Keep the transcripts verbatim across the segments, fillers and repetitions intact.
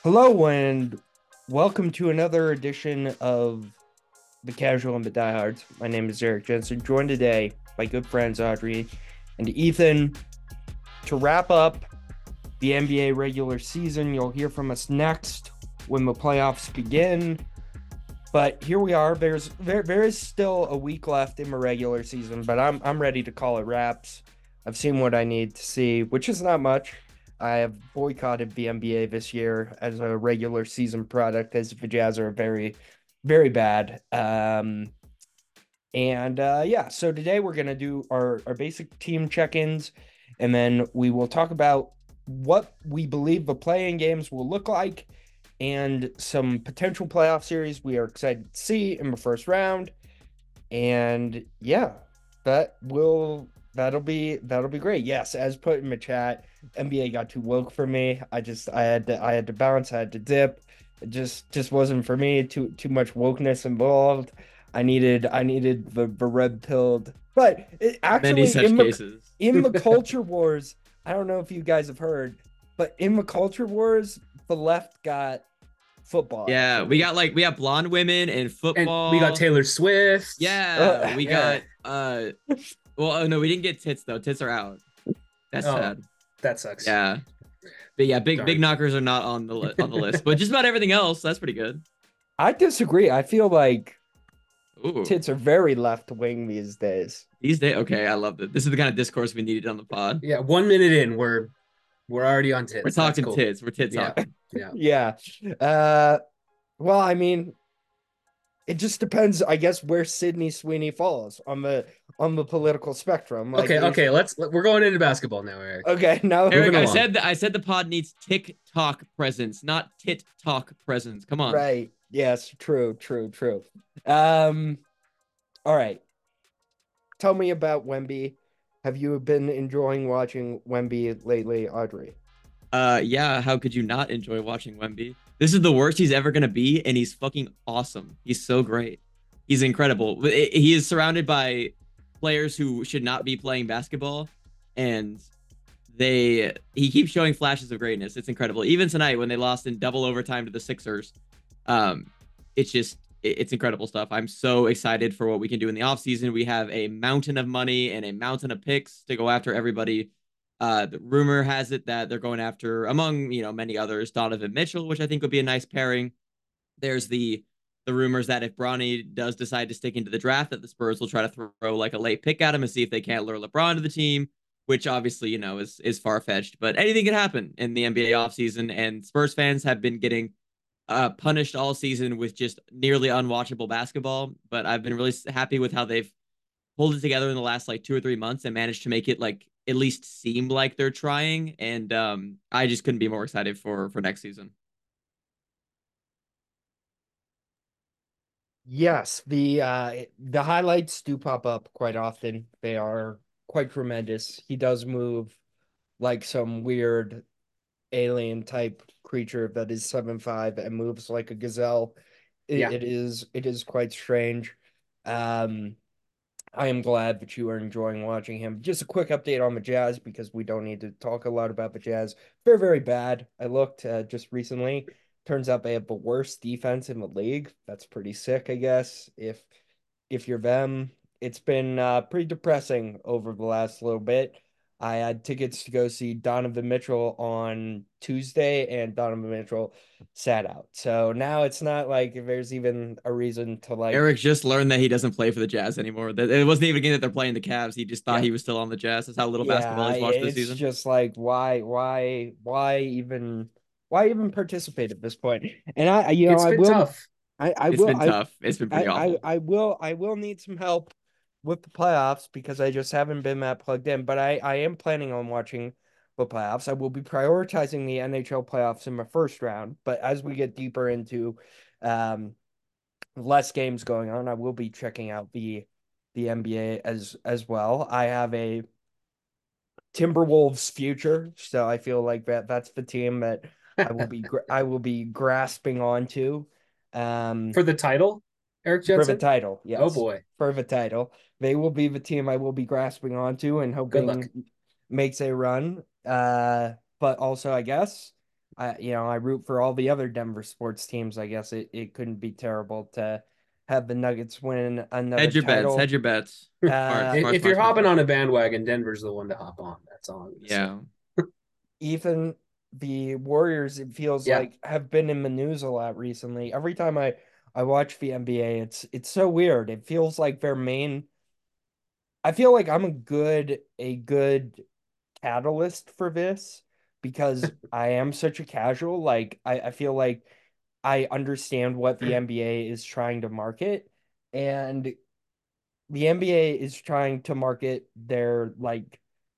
Hello and welcome to another edition of the Casual and the Diehards. My name is Eric Jensen, joined today by good friends Audrey and Ethan to wrap up the N B A regular season. You'll hear from us next when the playoffs begin. But here we are. There's there, there is still a week left in the regular season, but I'm I'm ready to call it wraps. I've seen what I need to see, which is not much. I have boycotted the N B A this year as a regular season product, as the Jazz are very, very bad. Um, and uh, yeah, so today we're gonna do our our basic team check-ins, and then we will talk about what we believe the playing games will look like and some potential playoff series we are excited to see in the first round. And yeah, that will that'll be that'll be great. Yes, as put in the chat, N B A got too woke for me. I just I had to I had to bounce, I had to dip. It just just wasn't for me. Too too much wokeness involved. I needed I needed the, the red pilled. But it, Many actually such in the cases. in the culture wars, I don't know if you guys have heard, but in the culture wars, the left got football Yeah, we actually. got like we got blonde women in And we got football. Taylor Swift. Yeah, Uh, we Yeah. got uh well oh, no, we didn't get tits though. Tits are out. That's Oh, sad. that sucks. Yeah. But yeah, big big Darn. knockers are not on the li- on the list. But just about everything else, that's pretty good. I disagree. I feel like Ooh. tits are very left wing these days. These days, okay, I love it. This is the kind of discourse we needed on the pod. Yeah, one minute in, we're we're already on We're tits. That's talking cool. tits. We're tit Yeah. talking. Yeah. Yeah. Uh, well, I mean, it just depends, I guess, where Sydney Sweeney falls on the on the political spectrum. Like, Okay, is okay, let's we're going into basketball now, Eric. okay now. Eric, Moving I along. said that I said the pod needs TikTok presence, not tit talk presence. Come on. Right. Yes. True. True. True. Um. All right. Tell me about Wemby. Have you been enjoying watching Wemby lately, Audrey? Uh, yeah, how could you not enjoy watching Wemby? This is the worst he's ever gonna be, and he's fucking awesome. He's so great. He's incredible. He is surrounded by players who should not be playing basketball, and they he keeps showing flashes of greatness. It's incredible. Even tonight when they lost in double overtime to the Sixers, um, it's just it's incredible stuff. I'm so excited for what we can do in the offseason. We have a mountain of money and a mountain of picks to go after everybody. Uh, the rumor has it that they're going after, among you know many others, Donovan Mitchell, which I think would be a nice pairing. There's the the rumors that if Bronny does decide to stick into the draft, that the Spurs will try to throw like a late pick at him and see if they can't lure LeBron to the team, which obviously you know is is far fetched. But anything can happen in the N B A offseason, and Spurs fans have been getting uh, punished all season with just nearly unwatchable basketball. But I've been really happy with how they've pulled it together in the last like two or three months and managed to make it like at least seem like they're trying. And um, I just couldn't be more excited for for next season. Yes, the uh the highlights do pop up quite often. They are quite tremendous. He does move like some weird alien type creature that is seven five and moves like a gazelle. It, Yeah. it is it is quite strange. Um, I am glad that you are enjoying watching him. Just a quick update on the Jazz because we don't need to talk a lot about the Jazz. They're very bad. I looked uh, just recently. Turns out they have the worst defense in the league. That's pretty sick, I guess. If if you're them, it's been uh, pretty depressing over the last little bit. I had tickets to go see Donovan Mitchell on Tuesday, and Donovan Mitchell sat out. So now it's not like there's even a reason to like, Eric just learned that he doesn't play for the Jazz anymore. That it wasn't even a game that they're playing the Cavs. He just thought yeah, he was still on the Jazz. That's how little yeah. basketball I, he's watched this it's season. just like why, why, why even, why even participate at this point? And I, you know, It's I been will, tough. I, I It's will, been I, tough. It's been I, pretty I, awful. I will, I will need some help with the playoffs because I just haven't been that plugged in. But I, I am planning on watching the playoffs. I will be prioritizing the N H L playoffs in my first round. But as we get deeper into um less games going on, I will be checking out the the N B A as as well. I have a Timberwolves future, so I feel like that that's the team that I will be I will be grasping onto. Um, For the title, Eric for the Jensen. title, Oh yes. boy. For the title. They will be the team I will be grasping onto and Good luck. hoping makes a run. Uh, but also, I guess I you know I root for all the other Denver sports teams. I guess it, it couldn't be terrible to have the Nuggets win another Hedge your bets. Hedge title. your bets. Smart, Uh, If smart, if smart, you're smart, hopping smart. on a bandwagon, Denver's the one to hop on. That's all I'm gonna say. Yeah. Ethan, the Warriors, it feels Yeah. like have been in the news a lot recently. Every time I I watch the N B A, it's it's so weird. It feels like their main. I feel like I'm a good a good catalyst for this because I am such a casual. Like I, I feel like I understand what the N B A is trying to market, and the N B A is trying to market their like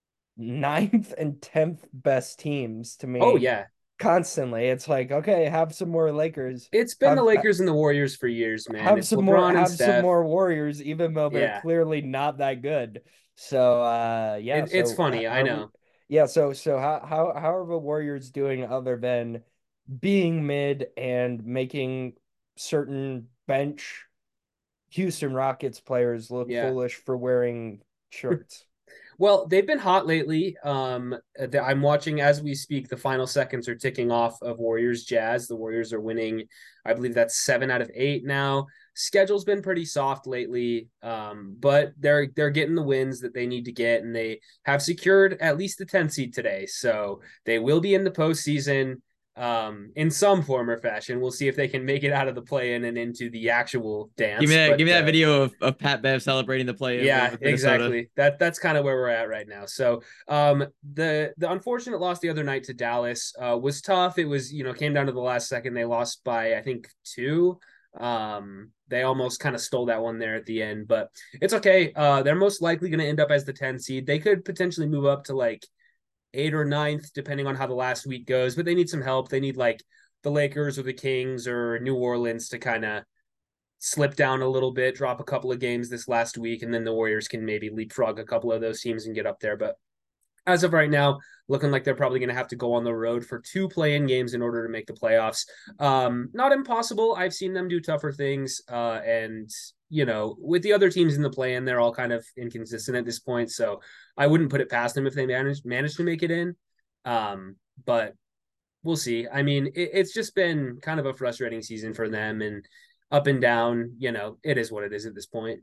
ninth and tenth best teams to Oh me yeah. constantly. It's like, okay, have some more Lakers. It's been the Have Lakers and the Warriors for years, man. have It's some more LeBron and have some Steph. more Warriors, even though they're Yeah. clearly not that good. So uh yeah, It, it's so funny, I are we know. yeah, so so how how how are the Warriors doing other than being mid and making certain bench Houston Rockets players look Yeah. foolish for wearing shirts? Well, they've been hot lately. Um, I'm watching as we speak. The final seconds are ticking off of Warriors Jazz. The Warriors are winning. I believe that's seven out of eight now. Schedule's been pretty soft lately, um, but they're they're getting the wins that they need to get, and they have secured at least the ten seed today. So they will be in the postseason um, in some form or fashion. We'll see if they can make it out of the play-in and into the actual Give me dance. that. Give But me that uh, video of, of Pat Bev celebrating the play in with, yeah, with Minnesota. exactly. That that's kind of where we're at right now. So, um, the the unfortunate loss the other night to Dallas uh, was tough. It was, you know, came down to the last second. They lost by I think two. Um, they almost kind of stole that one there at the end, but it's okay. Uh, they're most likely going to end up as the ten seed. They could potentially move up to like eight or ninth, depending on how the last week goes. But they need some help. They need like the Lakers or the Kings or New Orleans to kind of slip down a little bit, drop a couple of games this last week, and then the Warriors can maybe leapfrog a couple of those teams and get up there. But as of right now, looking like they're probably going to have to go on the road for two play-in games in order to make the playoffs. Um, not impossible. I've seen them do tougher things, uh, and you know, with the other teams in the play-in, they're all kind of inconsistent at this point. So I wouldn't put it past them if they manage manage to make it in. Um, but we'll see. I mean, it, it's just been kind of a frustrating season for them, and up and down. You know, it is what it is at this point.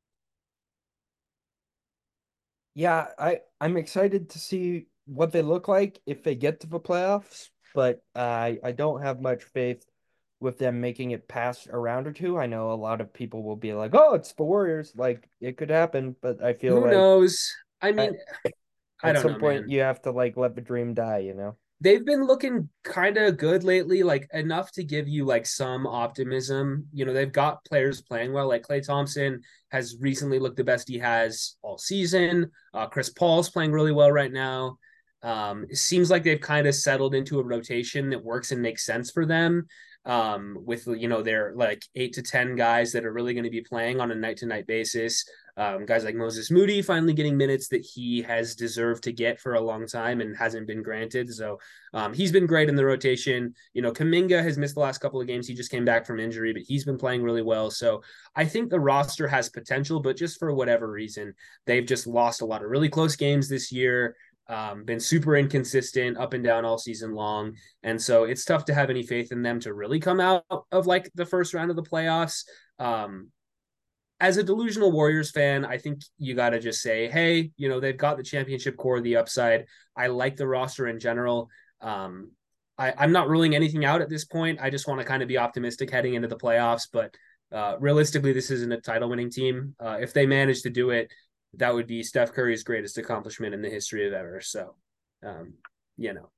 Yeah, I I'm excited to see what they look like if they get to the playoffs, but I I don't have much faith with them making it past a round or two. I know a lot of people will be like, "Oh, it's the Warriors." Like it could happen, but I feel Who like knows? I mean, at, I at don't some know, point man. you have to like let the dream die, you know? They've been looking kind of good lately, like enough to give you like some optimism. You know, they've got players playing well. Like Klay Thompson has recently looked the best he has all season. Uh, Chris Paul's playing really well right now. Um, it seems like they've kind of settled into a rotation that works and makes sense for them. Um, with you know, they're like eight to ten guys that are really going to be playing on a night to night basis. Um, guys like Moses Moody finally getting minutes that he has deserved to get for a long time and hasn't been granted. So um, he's been great in the rotation. You know, Kaminga has missed the last couple of games. He just came back from injury, but he's been playing really well. So I think the roster has potential, but just for whatever reason, they've just lost a lot of really close games this year. Um, been super inconsistent up and down all season long. And so it's tough to have any faith in them to really come out of like the first round of the playoffs. Um, as a delusional Warriors fan, I think you got to just say, hey, you know, they've got the championship core, the upside. I like the roster in general. Um, I, I'm not ruling anything out at this point. I just want to kind of be optimistic heading into the playoffs. But uh, realistically, this isn't a title winning team. Uh, if they manage to do it, that would be Steph Curry's greatest accomplishment in the history of ever. So, um, you know,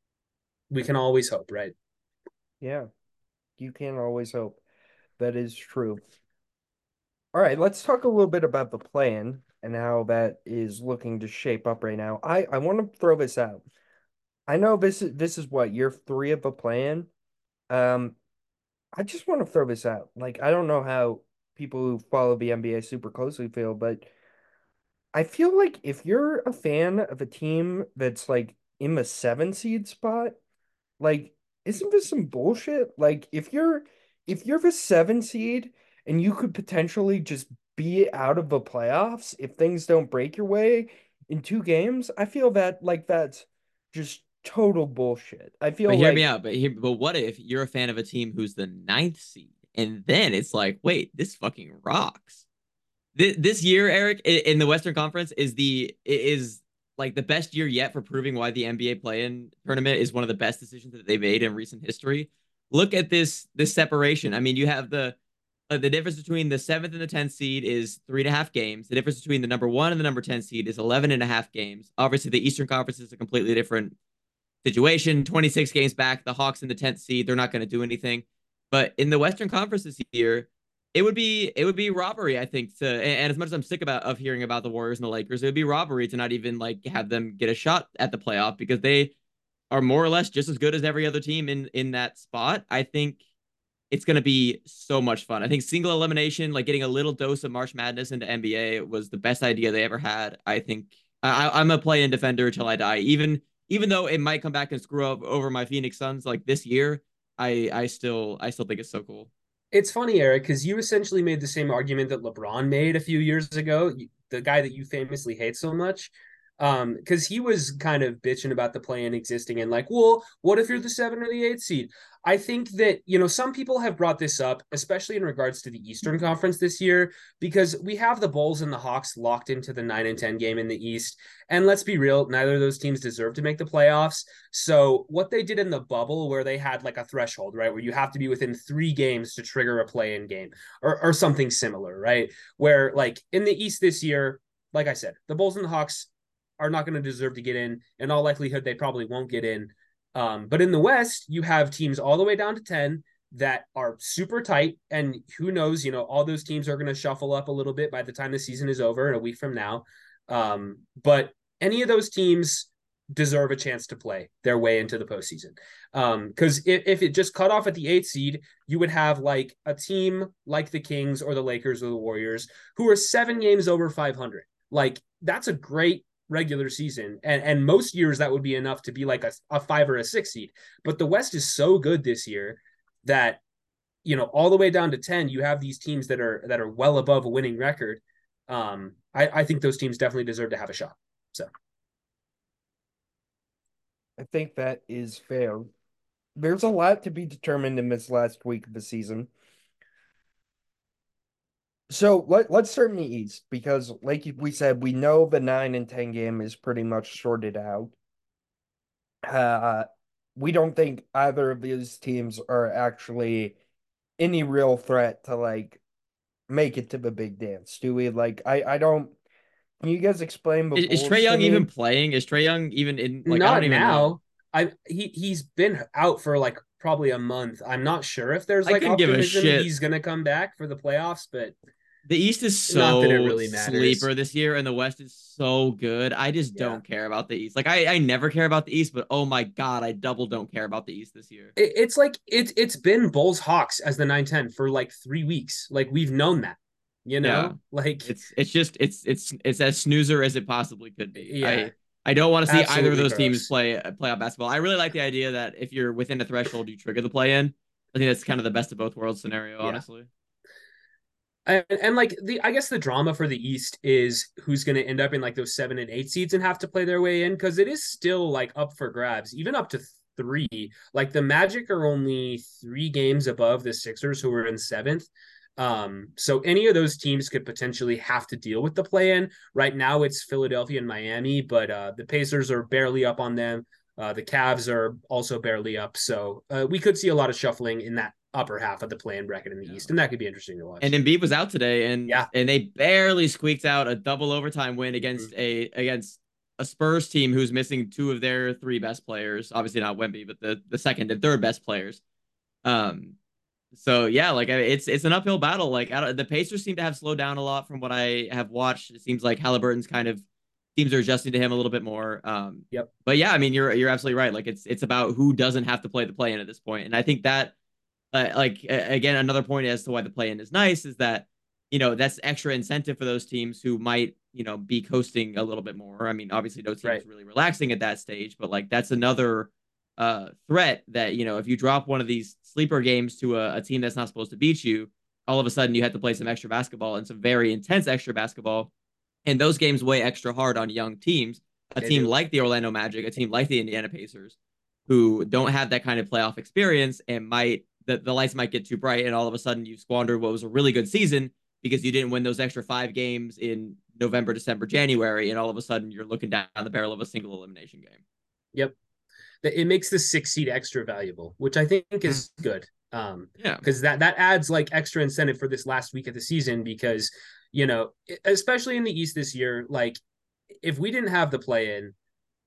we can always hope, right? Yeah, you can always hope. That is true. All right, let's talk a little bit about the plan and how that is looking to shape up right now. I I want to throw this out. I know this is this is what year three of the plan. Um, I just want to throw this out. Like, I don't know how people who follow the N B A super closely feel, but I feel like if you're a fan of a team that's like in the seven seed spot, like, isn't this some bullshit? Like, if you're if you're the seven seed and you could potentially just be out of the playoffs if things don't break your way in two games, I feel that like that's just total bullshit. I feel But hear like me out. But here, but what if you're a fan of a team who's the ninth seed, and then it's like, wait, this fucking rocks. This, this year, Eric, in the Western Conference is the is like the best year yet for proving why the N B A play-in tournament is one of the best decisions that they made in recent history. Look at this this separation. I mean, you have the uh, the difference between the seventh and the tenth seed is three and a half games. The difference between the number one and the number ten seed is eleven and a half games. Obviously, the Eastern Conference is a completely different situation. twenty-six games back. The Hawks in the tenth seed, they're not going to do anything. But in the Western Conference this year, it would be it would be robbery, I think, to and, and as much as I'm sick about of hearing about the Warriors and the Lakers, it would be robbery to not even like have them get a shot at the playoff because they are more or less just as good as every other team in in that spot. I think it's going to be so much fun. I think single elimination, like getting a little dose of March Madness into N B A, was the best idea they ever had. I think I, I'm a play-in defender until I die. Even even though it might come back and screw up over my Phoenix Suns like this year, I I still I still think it's so cool. It's funny, Eric, because you essentially made the same argument that LeBron made a few years ago, the guy that you famously hate so much. Um, because he was kind of bitching about the play-in existing and like, well, what if you're the seven or the eight seed? I think that, you know, some people have brought this up, especially in regards to the Eastern Conference this year, because we have the Bulls and the Hawks locked into the nine and ten game in the East. And let's be real, neither of those teams deserve to make the playoffs. So what they did in the bubble where they had like a threshold, right, where you have to be within three games to trigger a play-in game or, or something similar, right? Where like in the East this year, like I said, the Bulls and the Hawks are not going to deserve to get in. In all likelihood, they probably won't get in. Um, but in the West, you have teams all the way down to ten that are super tight. And who knows, you know, all those teams are going to shuffle up a little bit by the time the season is over in a week from now. Um, but any of those teams deserve a chance to play their way into the postseason. Because um, if, if it just cut off at the eighth seed, you would have like a team like the Kings or the Lakers or the Warriors who are seven games over five hundred. Like, that's a great regular season, and and most years that would be enough to be like a, a five or a six seed, but the West is so good this year that, you know, all the way down to ten you have these teams that are that are well above a winning record. um I, I think those teams definitely deserve to have a shot. So I think that is fair. There's a lot to be determined in this last week of the season. So let, let's start in the East because, like we said, we know the nine and ten game is pretty much sorted out. Uh, we don't think either of these teams are actually any real threat to like make it to the big dance, do we? Like, I, I don't. Can you guys explain the Is, is Bulls Trae to Young me? even playing? Is Trae Young even in? Like, I not don't even know. now. I he he's been out for like probably a month. I'm not sure if there's I like couldn't give a optimism shit. he's gonna come back for the playoffs, but The East is not that it so really matters. sleeper this year, and the West is so good. I just Yeah. don't care about the East. Like I, I never care about the East, but oh my god, I double don't care about the East this year. It, it's like it's it's been Bulls Hawks as the nine ten for like three weeks. Like we've known that, you know, Yeah, like it's it's just it's it's it's as snoozer as it possibly could be. yeah, I I don't want to see either of absolutely those teams gross. play play out basketball. I really like the idea that if you're within a threshold, you trigger the play in. I think that's kind of the best of both worlds scenario, Yeah. honestly. And, and like the I guess the drama for the East is who's going to end up in like those seven and eight seeds and have to play their way in, because it is still like up for grabs, even up to three. Like the Magic are only three games above the Sixers, who are in seventh. Um, so any of those teams could potentially have to deal with the play-in. Right now, it's Philadelphia and Miami, but uh, the Pacers are barely up on them. Uh, the Cavs are also barely up, so uh, we could see a lot of shuffling in that upper half of the play-in bracket in the Yeah. East, and that could be interesting to watch. And Embiid was out today, and Yeah. and they barely squeaked out a double overtime win against Mm-hmm. a against a Spurs team who's missing two of their three best players. Obviously not Wemby, but the the second and third best players. Um, so yeah, like it's it's an uphill battle. Like I don't, the Pacers seem to have slowed down a lot from what I have watched. It seems like Halliburton's kind of teams are adjusting to him a little bit more. Um, Yep. But yeah, I mean you're you're absolutely right. Like it's it's about who doesn't have to play the play in at this point, and I think that. Uh, like uh, again, another point as to why the play-in is nice is that you know that's extra incentive for those teams who might you know be coasting a little bit more. I mean, obviously, no team's Right. really relaxing at that stage, but like that's another uh, threat that you know if you drop one of these sleeper games to a, a team that's not supposed to beat you, all of a sudden you have to play some extra basketball and some very intense extra basketball, and those games weigh extra hard on young teams a They team do. like the Orlando Magic, a team like the Indiana Pacers, who don't have that kind of playoff experience and might the, the lights might get too bright and all of a sudden you squander what was a really good season because you didn't win those extra five games in November, December, January, and all of a sudden you're looking down the barrel of a single elimination game. Yep. It makes the six seed extra valuable, which I think is good. Um, yeah, because that that adds like extra incentive for this last week of the season because, you know, especially in the East this year, like if we didn't have the play in,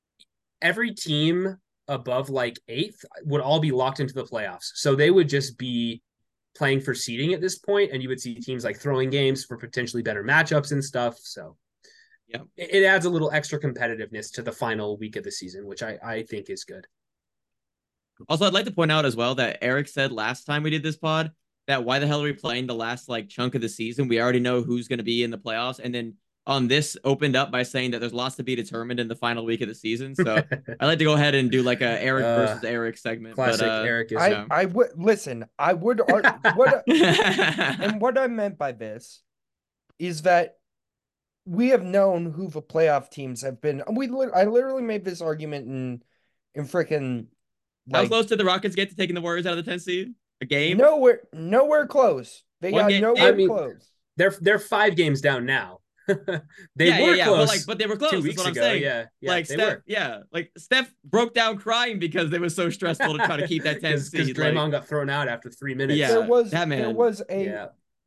every team above like eighth would all be locked into the playoffs. So they would just be playing for seeding at this point, and you would see teams like throwing games for potentially better matchups and stuff. So yeah, it, it adds a little extra competitiveness to the final week of the season, which I, I think is good. Also, I'd like to point out as well that Eric said last time we did this pod that why the hell are we playing the last like chunk of the season? We already know who's going to be in the playoffs. And then on this opened up by saying that there's lots to be determined in the final week of the season. So I'd like to go ahead and do like a Eric Uh, versus Eric segment. Classic but, uh, Eric is. I yeah. I would listen. I would ar- what and what I meant by this is that we have known who the playoff teams have been. We lit- I literally made this argument in in freaking How like close did the Rockets get to taking the Warriors out of the tenth seed? A game? nowhere nowhere close. They One got game? nowhere I mean, close. They're they're five games down now. they yeah, were yeah, yeah. close. But like, but they were close. two That's weeks what I'm ago. saying. Yeah, yeah, like they Steph, were. yeah, like Steph broke down crying because it was so stressful to try to keep that tenth Because seed. Draymond Like, got thrown out after three minutes. Yeah, there was that man. there was a Yeah.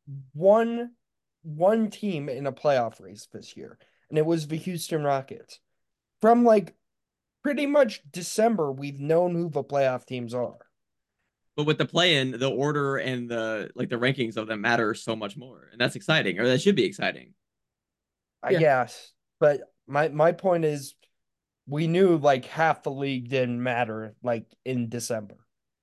one one team in a playoff race this year, and it was the Houston Rockets. From like pretty much December, we've known who the playoff teams are. But with the play-in, the order and the like the rankings of them matter so much more, and that's exciting, or that should be exciting. I Yeah. guess. But my my point is we knew like half the league didn't matter like in December.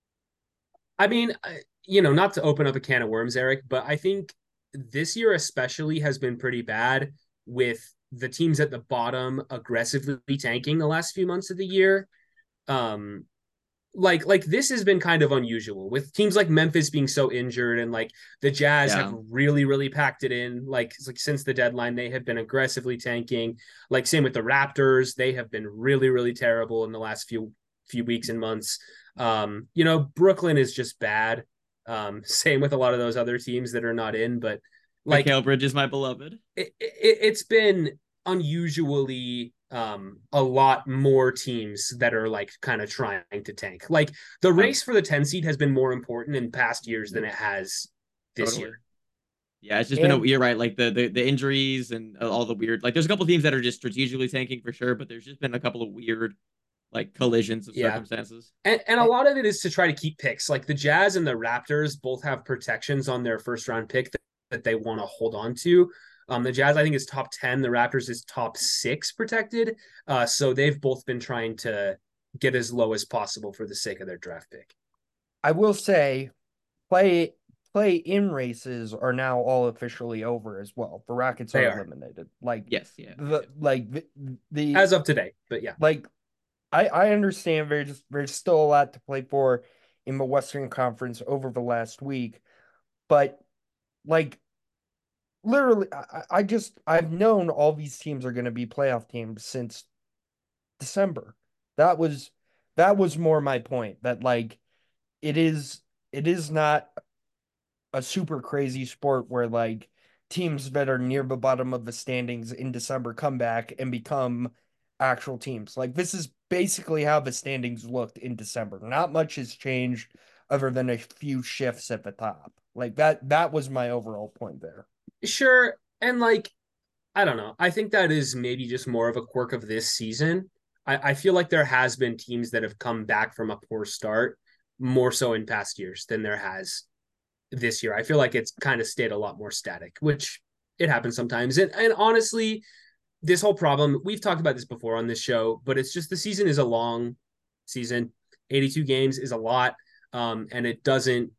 I mean, I- you know, not to open up a can of worms, Eric, but I think this year especially has been pretty bad with the teams at the bottom aggressively tanking the last few months of the year. Um, like like this has been kind of unusual with teams like Memphis being so injured, and like the Jazz Yeah. have really really packed it in. Like, like since the deadline, they have been aggressively tanking. Like same with the Raptors, they have been really really terrible in the last few few weeks and months. Um, you know, Brooklyn is just bad. Um, same with a lot of those other teams that are not in, but like Mikal Bridges, my beloved. it, it, it's been unusually um a lot more teams that are like kind of trying to tank. Like the race for the ten seed has been more important in past years than it has this Totally. year. Yeah, it's just And- been a you're right, like the, the the injuries and all the weird. Like, there's a couple teams that are just strategically tanking for sure, but there's just been a couple of weird like collisions of Yeah. circumstances. And, and a lot of it is to try to keep picks. Like the Jazz and the Raptors both have protections on their first round pick that, that they want to hold on to. Um, the Jazz, I think, is top ten. The Raptors is top six protected. Uh, so they've both been trying to get as low as possible for the sake of their draft pick. I will say play play in races are now all officially over as well. The Rockets They are, are. eliminated. Like Yes, yeah. the like the, the As of today, but yeah. like I I understand there's there's still a lot to play for in the Western Conference over the last week, but like literally I, I just I've known all these teams are going to be playoff teams since December. That was that was more my point, that like it is it is not a super crazy sport where like teams that are near the bottom of the standings in December come back and become actual teams. Like this is basically how the standings looked in December. Not much has changed other than a few shifts at the top. Like that that was my overall point there. Sure. And like, I don't know. I think that is maybe just more of a quirk of this season. I, I feel like there has been teams that have come back from a poor start more so in past years than there has this year. I feel like it's kind of stayed a lot more static, which it happens sometimes. And, and honestly, this whole problem, we've talked about this before on this show, but it's just the season is a long season. eighty-two games is a lot. Um, and it doesn't,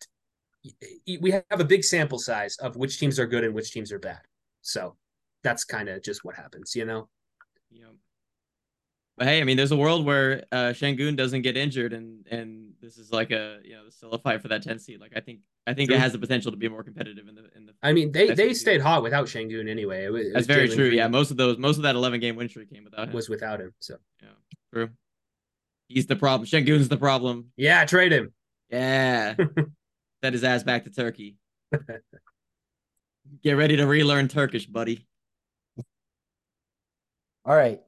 we have a big sample size of which teams are good and which teams are bad. So that's kind of just what happens, you know? Yeah. But hey, I mean, there's a world where uh, Şengün doesn't get injured, and and this is like a you know still a fight for that ten seed. Like I think I think it True. has the potential to be more competitive in the in the I mean, they next few they stayed seasons. hot without Şengün anyway. It was, it That's was very Jalen true. Yeah, Green most of those most of that eleven game win streak came without him. was without him. So Yeah, true. He's the problem. Şengün's the problem. yeah, trade him. Yeah, send his ass back to Turkey. Get ready to relearn Turkish, buddy. All right.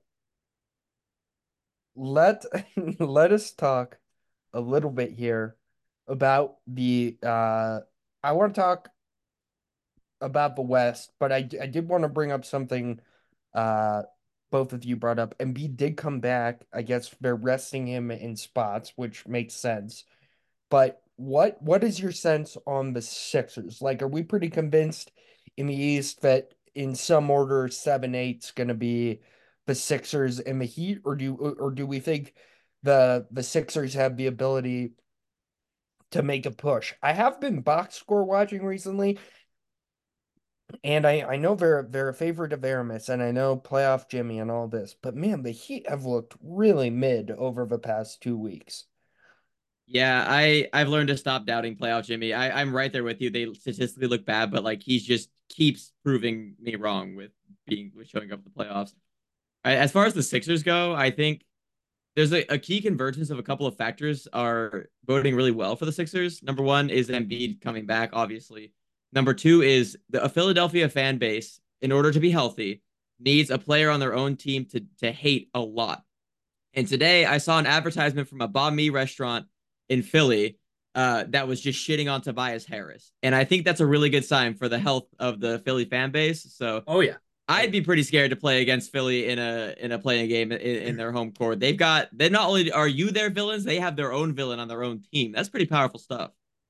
Let let us talk a little bit here about the uh I want to talk about the West, but I, I did want to bring up something uh both of you brought up. Embiid did come back. I guess they're resting him in spots, which makes sense. But what what is your sense on the Sixers? Like, are we pretty convinced in the East that in some order seven eight's gonna be the Sixers and the Heat, or do or do we think the the Sixers have the ability to make a push? I have been box score watching recently, and I, I know they're they're a favorite of Aramis, and I know playoff Jimmy and all this, but man, the Heat have looked really mid over the past two weeks. Yeah, I I've learned to stop doubting playoff Jimmy. I I'm right there with you. They statistically look bad, but like he's just keeps proving me wrong with being with showing up in the playoffs. I, as far as the Sixers go, I think there's a, a key convergence of a couple of factors are voting really well for the Sixers. Number one is Embiid coming back, obviously. Number two is the a Philadelphia fan base, in order to be healthy, needs a player on their own team to to hate a lot. And today I saw an advertisement from a banh mi restaurant in Philly uh, that was just shitting on Tobias Harris. And I think that's a really good sign for the health of the Philly fan base. So Oh yeah. I'd be pretty scared to play against Philly in a in a playing game in, in their home court. They've got they not only are you their villains, they have their own villain on their own team. That's pretty powerful stuff.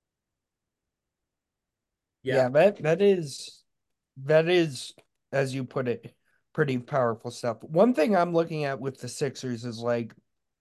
Yeah. Yeah, that that is that is, as you put it, pretty powerful stuff. One thing I'm looking at with the Sixers is like,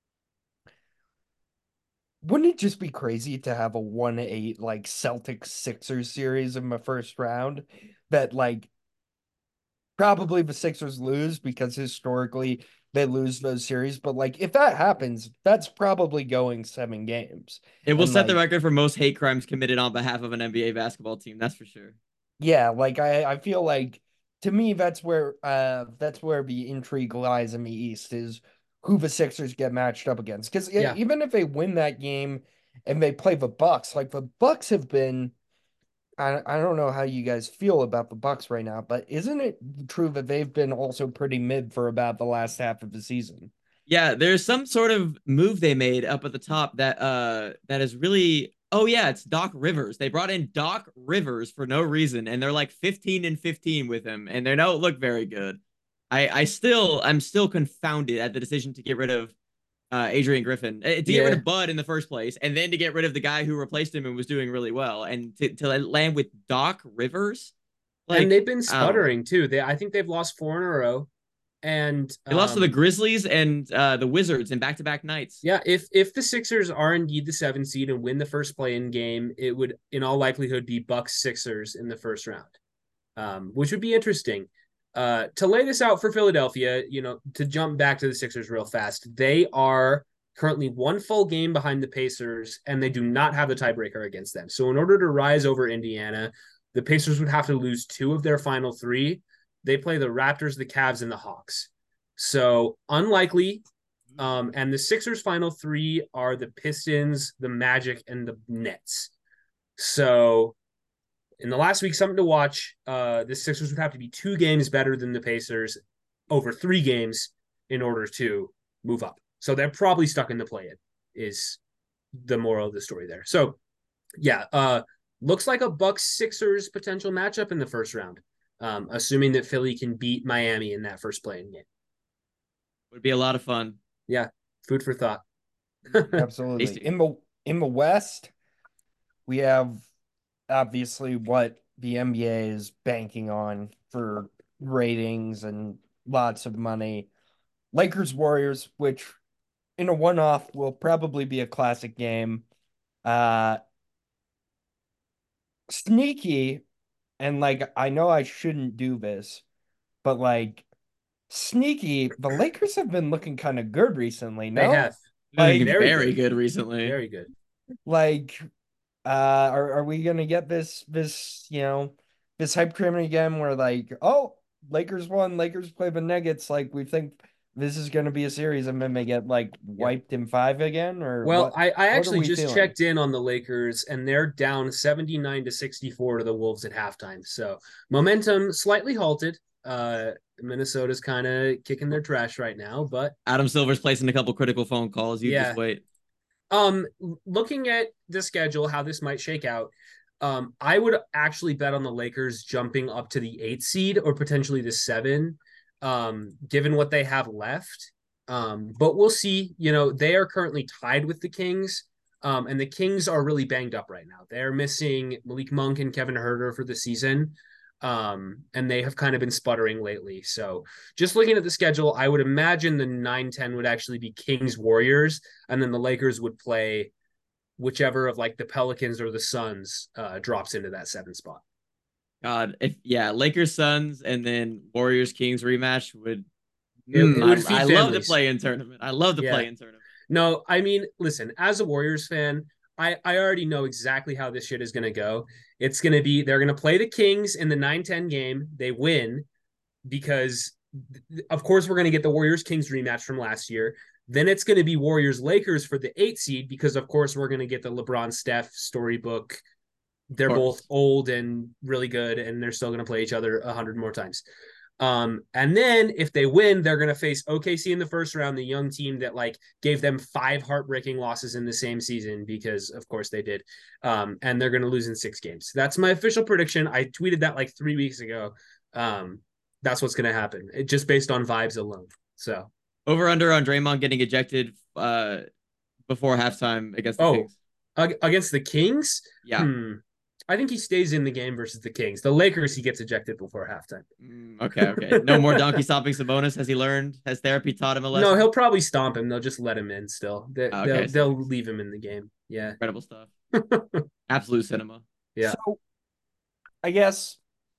wouldn't it just be crazy to have a one eight like Celtics Sixers series in the first round that like probably the Sixers lose because historically they lose those series, but like if that happens, that's probably going seven games. It will And set the like, record for most hate crimes committed on behalf of an N B A basketball team. That's for sure. yeah, like I I feel like, to me that's where uh that's where the intrigue lies in the East, is who the Sixers get matched up against. Because Yeah. even if they win that game and they play the Bucks, like the Bucks have been, I I don't know how you guys feel about the Bucks right now, but isn't it true that they've been also pretty mid for about the last half of the season? Yeah, there's some sort of move they made up at the top that uh that is really oh yeah, it's Doc Rivers. They brought in Doc Rivers for no reason, and they're like fifteen and fifteen with him, and they don't look very good. I I still I'm still confounded at the decision to get rid of uh Adrian Griffin. Uh, to get rid Yeah. of Bud in the first place, and then to get rid of the guy who replaced him and was doing really well, and to, to land with Doc Rivers. And Like, they've been I don't know. sputtering too. They I think they've lost four in a row. And They lost to the um Grizzlies and uh the Wizards in back-to-back nights. yeah, if if the Sixers are indeed the seven seed and win the first play-in game, it would in all likelihood be Bucks Sixers in the first round, um, which would be interesting. Uh, to lay this out for Philadelphia, you know, to jump back to the Sixers real fast, they are currently one full game behind the Pacers, and they do not have the tiebreaker against them. So in order to rise over Indiana, the Pacers would have to lose two of their final three. They play the Raptors, the Cavs, and the Hawks. So unlikely. Um, and the Sixers' final three are the Pistons, the Magic, and the Nets. So in the last week, something to watch. Uh, the Sixers would have to be two games better than the Pacers over three games in order to move up. So they're probably stuck in the play-in, is the moral of the story there. So yeah, uh, looks like a Bucks Sixers potential matchup in the first round, um, assuming that Philly can beat Miami in that first play-in game. Would be a lot of fun. Yeah, food for thought. Absolutely. Tasty. In the in the West, we have obviously what the N B A is banking on for ratings and lots of money. Lakers Warriors, which in a one-off will probably be a classic game. Uh Sneaky, and like I know I shouldn't do this, but like sneaky, the Lakers have been looking kind of good recently, They no? have Doing Like, very very good, good recently. very good. like, uh, are, are we gonna get this this, you know, this hype train again where like, oh, Lakers won, Lakers play the Nuggets, like we think this is gonna be a series and then they get like Yeah. wiped in five again, or Well, what I, I what are actually we just feeling? checked in on the Lakers and they're down seventy-nine to sixty-four to the Wolves at halftime. So momentum slightly halted. Uh, Minnesota's kind of kicking their trash right now, but Adam Silver's placing a couple critical phone calls. You just yeah. wait. Um, looking at the schedule, how this might shake out, um, I would actually bet on the Lakers jumping up to the eight seed or potentially the seven, um, given what they have left. Um, but we'll see. You know, they are currently tied with the Kings. Um, and the Kings are really banged up right now. They're missing Malik Monk and Kevin Herter for the season. Um, and they have kind of been sputtering lately. So just looking at the schedule, I would imagine the nine ten would actually be Kings Warriors, and then the Lakers would play whichever of like the Pelicans or the Suns uh, drops into that seven spot. God, if yeah, Lakers Suns and then Warriors Kings rematch would. It, Mm, it would I, feed I love the families. play in tournament. I love the Yeah. play in tournament. No, I mean, listen, as a Warriors fan, I, I already know exactly how this shit is going to go. It's going to be they're going to play the Kings in the nine ten game. They win because, of course, we're going to get the Warriors Kings rematch from last year. Then it's going to be Warriors Lakers for the eight seed because, of course, we're going to get the LeBron Steph storybook. They're both old and really good, and they're still going to play each other a hundred more times. Um, and then if they win, they're going to face O K C in the first round, the young team that like gave them five heartbreaking losses in the same season because, of course, they did. Um, and they're going to lose in six games. That's my official prediction. I tweeted that like three weeks ago. Um, that's what's going to happen. It, just based on vibes alone. So over under on Draymond getting ejected uh before halftime against the oh, Kings. Against the Kings? Yeah. Hmm. I think he stays in the game versus the Kings. The Lakers, he gets ejected before halftime. Mm, okay, okay. No more donkey stomping Sabonis. Has he learned? Has therapy taught him a lesson? No, he'll probably stomp him. They'll just let him in still. They, okay, they'll, so they'll leave him in the game. Yeah. Incredible stuff. Absolute cinema. Yeah. So I guess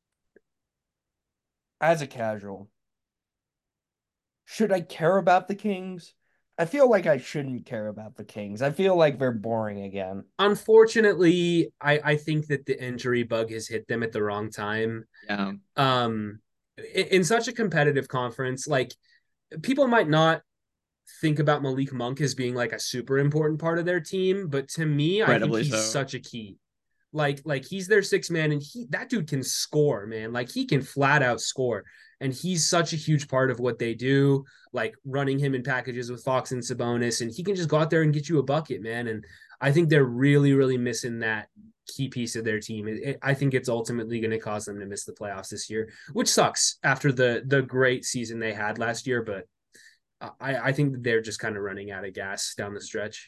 as a casual, should I care about the Kings? I feel like I shouldn't care about the Kings. I feel like they're boring again. Unfortunately, I, I think that the injury bug has hit them at the wrong time. Yeah. Um, in, in such a competitive conference, like people might not think about Malik Monk as being like a super important part of their team, but to me, I think Incredibly he's so. such a key. Like, like he's their sixth man, and he that dude can score, man. Like he can flat out score, and he's such a huge part of what they do. Like running him in packages with Fox and Sabonis, and he can just go out there and get you a bucket, man. And I think they're really, really missing that key piece of their team. It, it, I think it's ultimately going to cause them to miss the playoffs this year, which sucks after the the great season they had last year. But I, I think that they're just kind of running out of gas down the stretch.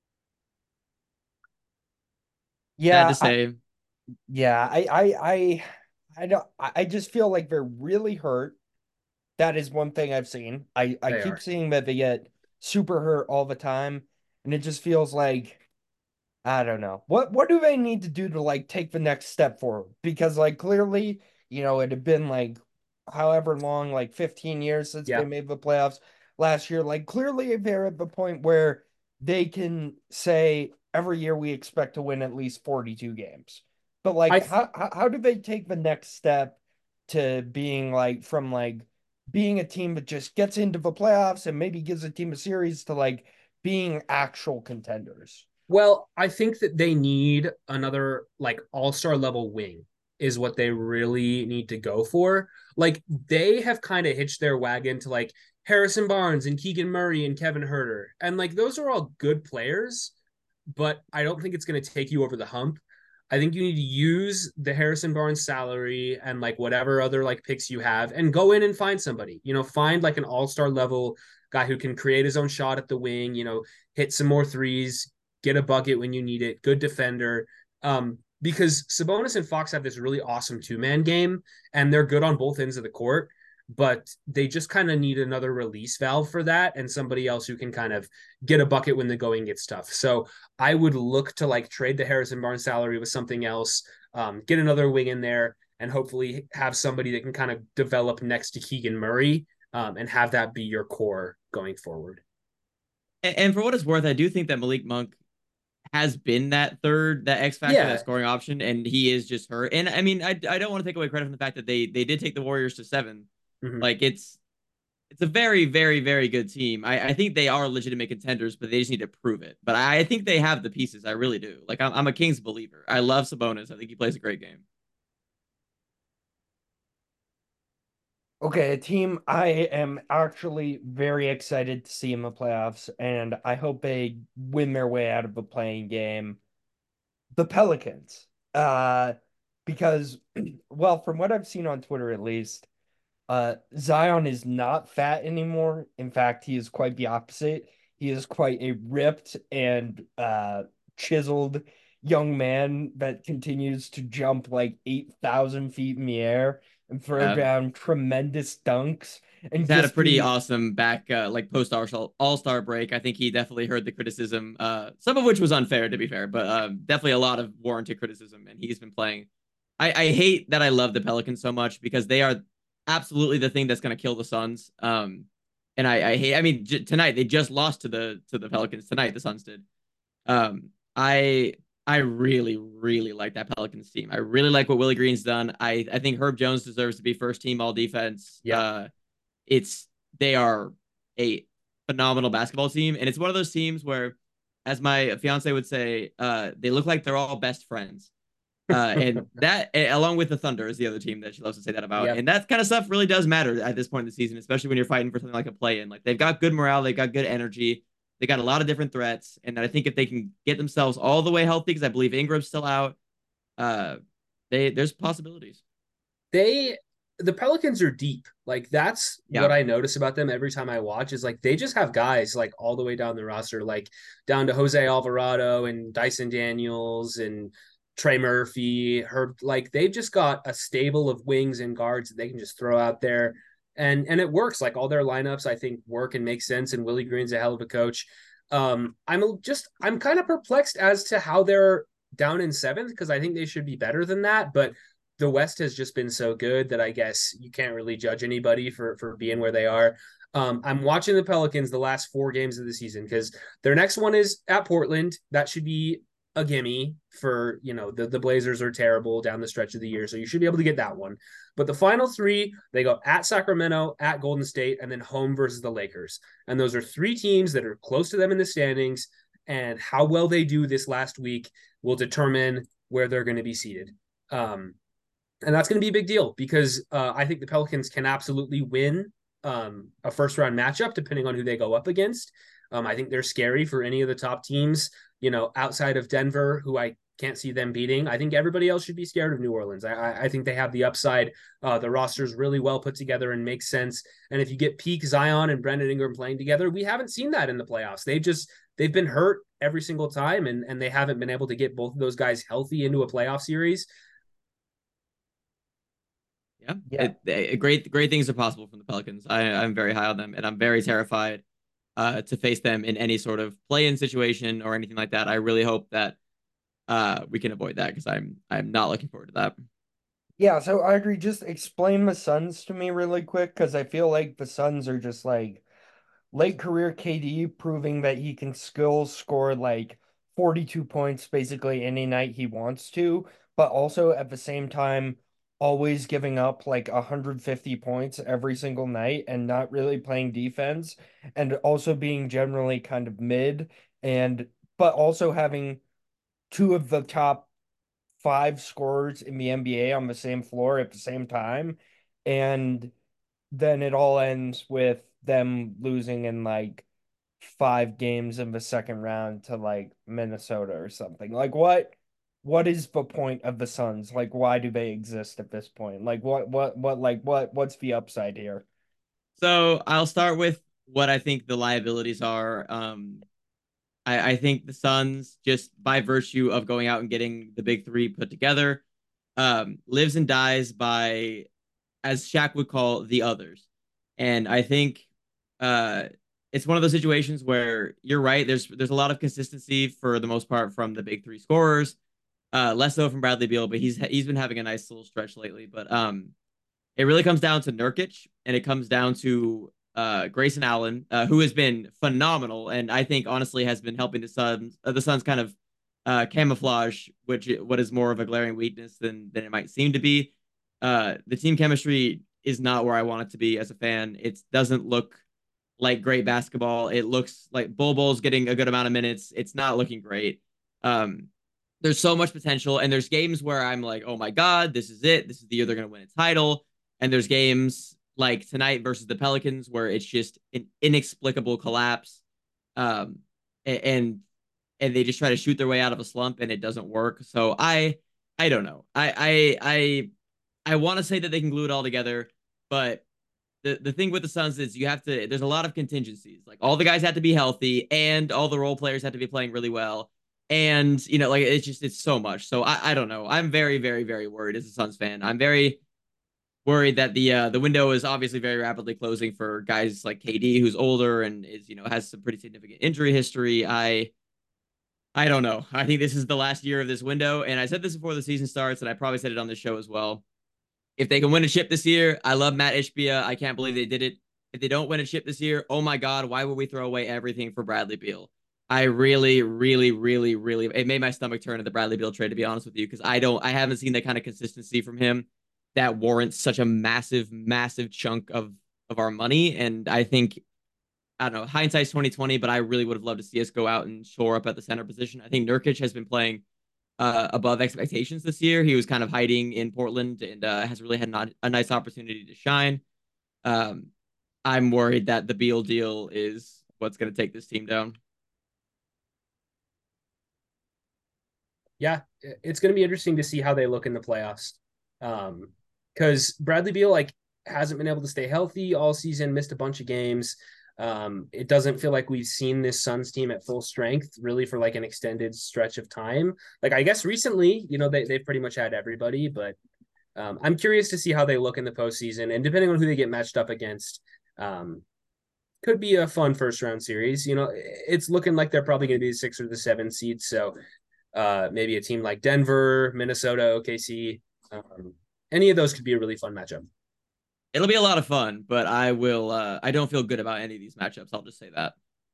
Sad to Yeah, I, say. yeah, I, I, I, I don't. I I just feel like they're really hurt. That is one thing I've seen. I, I They keep are. seeing that they get super hurt all the time, and it just feels like I don't know. What what do they need to do to like take the next step forward? Because like clearly, you know, it had been like however long, like fifteen years since they Yeah. made the playoffs last year. Like clearly they're at the point where they can say every year we expect to win at least forty-two games. But like I how how, how do they take the next step to being like from like being a team that just gets into the playoffs and maybe gives a team a series to like being actual contenders? Well, I think that they need another like all-star level wing is what they really need to go for. Like they have kind of hitched their wagon to like Harrison Barnes and Keegan Murray and Kevin Herter. And like those are all good players, but I don't think it's going to take you over the hump. I think you need to use the Harrison Barnes salary and like whatever other like picks you have and go in and find somebody. You know, find like an all-star level guy who can create his own shot at the wing, you know, hit some more threes, get a bucket when you need it, good defender. Um, because Sabonis and Fox have this really awesome two-man game, and they're good on both ends of the court, but they just kind of need another release valve for that and somebody else who can kind of get a bucket when the going gets tough. So I would look to like trade the Harrison Barnes salary with something else, um, get another wing in there, and hopefully have somebody that can kind of develop next to Keegan Murray um, and have that be your core going forward. And, and for what it's worth, I do think that Malik Monk has been that third, that X factor, Yeah. that scoring option, and he is just hurt. And I mean, I, I don't want to take away credit from the fact that they they did take the Warriors to seven. Mm-hmm. Like it's it's a very, very, very good team. I, I think they are legitimate contenders, but they just need to prove it. But I, I think they have the pieces. I really do. Like I'm, I'm a Kings believer. I love Sabonis. I think he plays a great game. Okay, a team I am actually very excited to see in the playoffs, and I hope they win their way out of the playing game. The Pelicans. Uh, because, well, from what I've seen on Twitter at least, uh, Zion is not fat anymore. In fact, he is quite the opposite. He is quite a ripped and uh, chiseled young man that continues to jump like eight thousand feet in the air and throw Yeah. down tremendous dunks. And He's had a just pretty be, awesome back, uh, like post All Star break. I think he definitely heard the criticism, uh, some of which was unfair, to be fair, but uh, definitely a lot of warranted criticism. And he's been playing. I, I hate that I love the Pelicans so much because they are absolutely the thing that's going to kill the Suns. Um, and I, I hate. I mean, j- tonight they just lost to the to the Pelicans. Tonight the Suns did. Um, I I really really like that Pelicans team. I really like what Willie Green's done. I I think Herb Jones deserves to be first team All Defense. Yeah. Uh, it's they are a phenomenal basketball team, and it's one of those teams where, as my fiance would say, uh, they look like they're all best friends. Uh, and that, along with the Thunder, is the other team that she loves to say that about. Yep. And that kind of stuff really does matter at this point in the season, especially when you're fighting for something like a play-in. Like they've got good morale, they've got good energy, they got a lot of different threats, and I think if they can get themselves all the way healthy, because I believe Ingram's still out, uh, they there's possibilities. They the Pelicans are deep. Like that's Yeah. what I notice about them every time I watch is like they just have guys like all the way down the roster, like down to Jose Alvarado and Dyson Daniels and Trey Murphy, Herb. Like they've just got a stable of wings and guards that they can just throw out there. And and it works. Like all their lineups, I think, work and make sense. And Willie Green's a hell of a coach. Um, I'm just I'm kind of perplexed as to how they're down in seventh because I think they should be better than that. But the West has just been so good that I guess you can't really judge anybody for for being where they are. Um, I'm watching the Pelicans the last four games of the season because their next one is at Portland. That should be a gimme for, you know, the, the Blazers are terrible down the stretch of the year. So you should be able to get that one. But the final three, they go at Sacramento, at Golden State, and then home versus the Lakers. And those are three teams that are close to them in the standings. And how well they do this last week will determine where they're going to be seated. Um, and that's going to be a big deal because uh, I think the Pelicans can absolutely win um, a first round matchup depending on who they go up against. Um, I think they're scary for any of the top teams, you know, outside of Denver, who I can't see them beating. I think everybody else should be scared of New Orleans. I, I think they have the upside. Uh, the roster's really well put together and makes sense. And if you get peak Zion and Brandon Ingram playing together, we haven't seen that in the playoffs. They just they've been hurt every single time, and and they haven't been able to get both of those guys healthy into a playoff series. Yeah, yeah. It, it, great, great things are possible from the Pelicans. I, I'm very high on them, and I'm very terrified uh, to face them in any sort of play-in situation or anything like that. I really hope that uh, we can avoid that because I'm I'm not looking forward to that. Yeah, so Audrey, just explain the Suns to me really quick because I feel like the Suns are just like late career K D proving that he can still score like forty-two points basically any night he wants to, but also at the same time always giving up like one hundred fifty points every single night and not really playing defense and also being generally kind of mid and but also having two of the top five scorers in the N B A on the same floor at the same time. And then it all ends with them losing in like five games in the second round to like Minnesota or something. Like what what is the point of the Suns? Like why do they exist at this point? Like what what what like what what's the upside here? So I'll start with what I think the liabilities are. Um, I, I think the Suns, just by virtue of going out and getting the big three put together, um, lives and dies by, as Shaq would call, the others. And I think uh, it's one of those situations where you're right. There's there's a lot of consistency for the most part from the big three scorers. Uh, less so from Bradley Beal, but he's he's been having a nice little stretch lately. But um, it really comes down to Nurkic, and it comes down to uh, Grayson Allen, uh, who has been phenomenal, and I think honestly has been helping the Suns. Uh, the Suns kind of uh, camouflage, which what is more of a glaring weakness than than it might seem to be. Uh, the team chemistry is not where I want it to be as a fan. It doesn't look like great basketball. It looks like Bol Bol's getting a good amount of minutes. It's not looking great. Um, there's so much potential, and there's games where I'm like, oh my god, this is it. This is the year they're going to win a title. And there's games like tonight versus the Pelicans where it's just an inexplicable collapse. Um, and and they just try to shoot their way out of a slump and it doesn't work. So I I don't know. I I I I want to say that they can glue it all together, but the the thing with the Suns is you have to there's a lot of contingencies. Like all the guys have to be healthy and all the role players have to be playing really well. And you know, like it's just it's so much. So I I don't know. I'm very, very, very worried as a Suns fan. I'm very worried that the uh, the window is obviously very rapidly closing for guys like K D, who's older and is you know has some pretty significant injury history. I I don't know. I think this is the last year of this window, and I said this before the season starts, and I probably said it on this show as well. If they can win a chip this year, I love Matt Ishbia. I can't believe they did it. If they don't win a chip this year, oh my God, why would we throw away everything for Bradley Beal? I really, really, really, really, it made my stomach turn at the Bradley Beal trade, to be honest with you, because I don't, I haven't seen that kind of consistency from him that warrants such a massive, massive chunk of of our money. And I think, I don't know, hindsight's twenty twenty, but I really would have loved to see us go out and shore up at the center position. I think Nurkic has been playing uh, above expectations this year. He was kind of hiding in Portland and uh, has really had not, a nice opportunity to shine. Um, I'm worried that the Beal deal is what's going to take this team down. Yeah, it's going to be interesting to see how they look in the playoffs. Um, because Bradley Beal like hasn't been able to stay healthy all season, missed a bunch of games. Um, it doesn't feel like we've seen this Suns team at full strength really for like an extended stretch of time. Like I guess recently, you know, they they've pretty much had everybody, but um, I'm curious to see how they look in the postseason, and depending on who they get matched up against, um, could be a fun first round series. You know, it's looking like they're probably going to be the six or the seven seed, so uh, maybe a team like Denver, Minnesota, O K C, um, any of those could be a really fun matchup. It'll be a lot of fun, but I will. Uh, I don't feel good about any of these matchups. I'll just say that.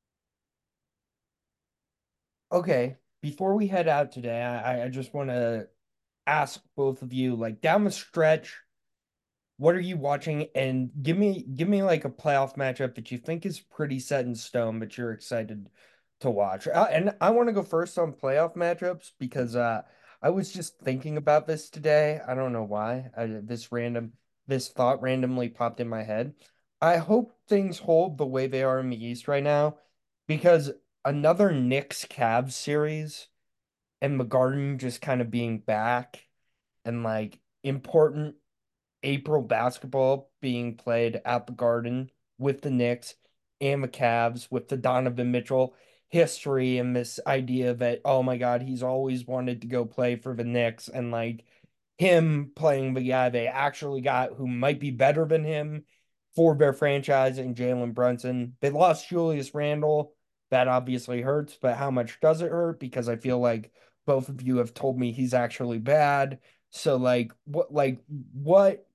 Okay, before we head out today, I, I just want to ask both of you, like down the stretch, what are you watching? And give me give me like a playoff matchup that you think is pretty set in stone, but you're excited to watch. Uh, and I want to go first on playoff matchups because uh, I was just thinking about this today. I don't know why. I, this random this thought randomly popped in my head. I hope things hold the way they are in the East right now because another Knicks Cavs series and McGarden just kind of being back and like important April basketball being played at the Garden with the Knicks and the Cavs with the Donovan Mitchell history and this idea that, oh my God, he's always wanted to go play for the Knicks and like him playing the guy they actually got who might be better than him for their franchise and Jalen Brunson. They lost Julius Randle. That obviously hurts, but how much does it hurt? Because I feel like both of you have told me he's actually bad. So like what like what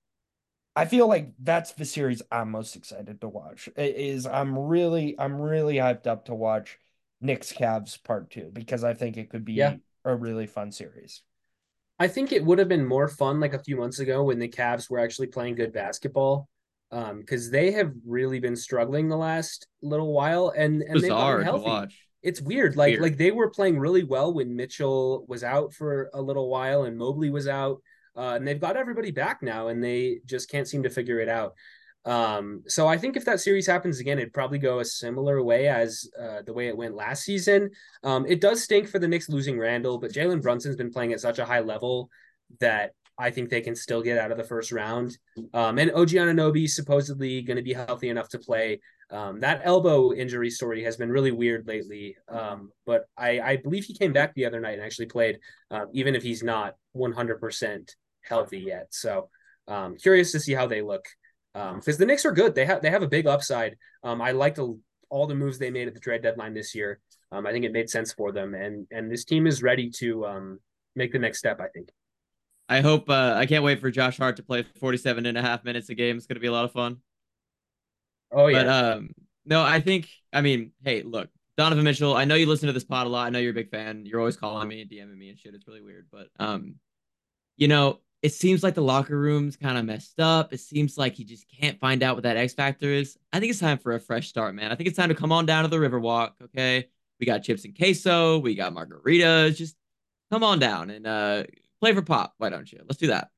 I feel like that's the series I'm most excited to watch. Is I'm really I'm really hyped up to watch Knicks Cavs part two because I think it could Yeah. be a really fun series. I think it would have been more fun like a few months ago when the Cavs were actually playing good basketball. Um, because they have really been struggling the last little while and and they've gotten Bizarre to healthy. watch. It's weird. It's Like weird. like they were playing really well when Mitchell was out for a little while and Mobley was out. Uh, and they've got everybody back now and they just can't seem to figure it out. Um, so I think if that series happens again, it'd probably go a similar way as uh, the way it went last season. Um, it does stink for the Knicks losing Randall, but Jalen Brunson's been playing at such a high level that I think they can still get out of the first round. Um, and O G Anunoby supposedly going to be healthy enough to play. Um, that elbow injury story has been really weird lately, um, but I, I believe he came back the other night and actually played, uh, even if he's not one hundred percent healthy yet. So um, curious to see how they look because um, the Knicks are good. They have they have a big upside. Um, I liked the, all the moves they made at the trade deadline this year. Um, I think it made sense for them, and and this team is ready to um, make the next step, I think. I hope uh, I can't wait for Josh Hart to play forty-seven and a half minutes a game. It's gonna be a lot of fun. Oh But yeah. um, no, I think I mean, hey, look, Donovan Mitchell. I know you listen to this pod a lot. I know you're a big fan. You're always calling me and DMing me and shit. It's really weird, but um, you know, it seems like the locker room's kind of messed up. It seems like he just can't find out what that X factor is. I think it's time for a fresh start, man. I think it's time to come on down to the Riverwalk. Okay, we got chips and queso. We got margaritas. Just come on down and uh play for pop. Why don't you? Let's do that.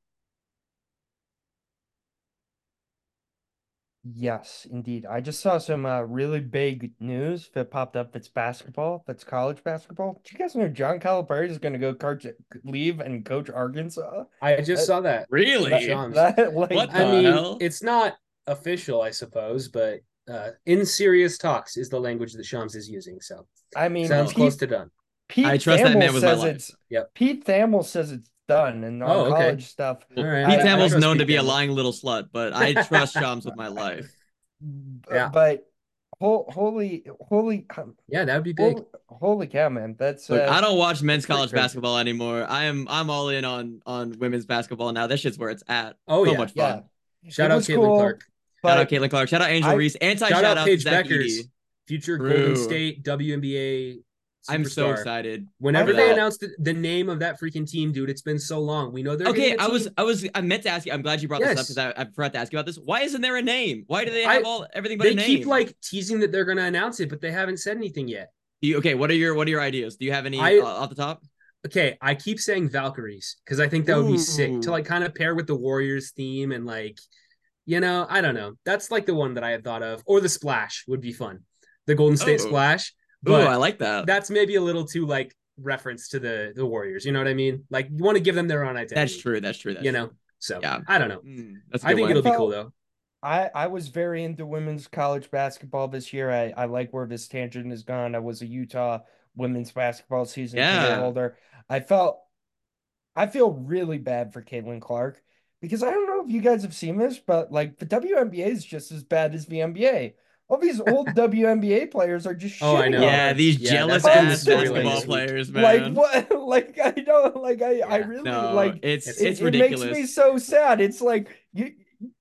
Yes, indeed. I just saw some uh, really big news that popped up. That's basketball. That's college basketball. Do you guys know John Calipari is going to go coach, leave and coach Arkansas? I just That, saw that. that, Really? Shams. that like, What I the mean, hell? it's not official, I suppose, but uh, in serious talks is the language that Shams is using. So I mean, sounds Oh, close Pete to done. I Pete trust that Thamel man with my says life. it's Yep. Pete Thamel says it's done, and on Oh, okay. college stuff, All Well, right. Pete I, I, I Thamel's trust known to Pete be a Thamel. lying little slut, but I trust Shams with my life. Yeah. but ho- holy, holy, um, Yeah, that would be big. holy, holy cow, man! That's Look, uh, I don't watch men's that's pretty college crazy. basketball anymore. I am I'm all in on on women's basketball now. That shit's where it's at. Oh So yeah. much Yeah, fun. Shout it out was Caitlin cool, Clark. Shout out but Caitlin Clark. Shout out Angel I Reese. Anti Shout shout out out to Paige Zach Beckers, Edey. future Golden True. State W N B A I'm so superstar. excited for Whenever they that. announced the, the name of that freaking team, dude, it's been so long. We know they're Okay, getting a I was team. I was I meant to ask you. I'm glad you brought this up Yes. because I, I forgot to ask you about this. Why isn't there a name? Why do they I- have all everything but a They name? keep like teasing that they're going to announce it, but they haven't said anything yet. Do you, okay, what are your what are your ideas? Do you have any I- uh, off the top? Okay, I keep saying Valkyries because I think that would be sick to Ooh. like kind of pair with the Warriors theme and like, you know, I don't know. That's like the one that I had thought of. Or the Splash would be fun. The Golden State Oh. Splash. Ooh, But I like that. that's maybe a little too like reference to the the Warriors. You know what I mean? Like you want to give them their own identity. That's true. That's true. That's you true. know. So Yeah. I don't know. Mm, that's a I good think one. it'll be I cool felt- though. I I was very into women's college basketball this year. I I like where this tangent has gone. I was a Utah women's basketball season ticket Yeah. holder. I felt I feel really bad for Caitlin Clark because I don't know if you guys have seen this, but like the W N B A is just as bad as the N B A. All these old W N B A players are just Oh, I shitting know. on Yeah, her. these Yeah, jealous that's been the ass storyline basketball this week. players, man. Like what? Like I don't like I I Yeah. really No, like it's It's- it, it's it ridiculous. makes me so sad. It's like you